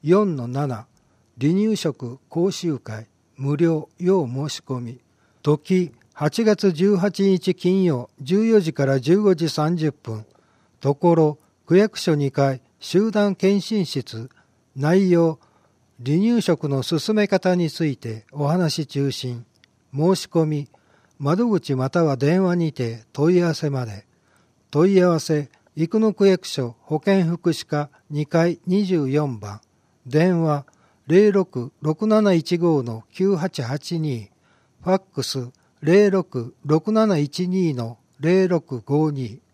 4-7離乳食講習会無料要申し込み。時8月18日金曜14時から15時30分。ところ区役所2階集団検診室。内容離乳食の進め方についてお話中心。申し込み窓口または電話にて問い合わせまで。問い合わせ生野区役所保健福祉課2階24番。電話066715-9882。ファックス066712-0652。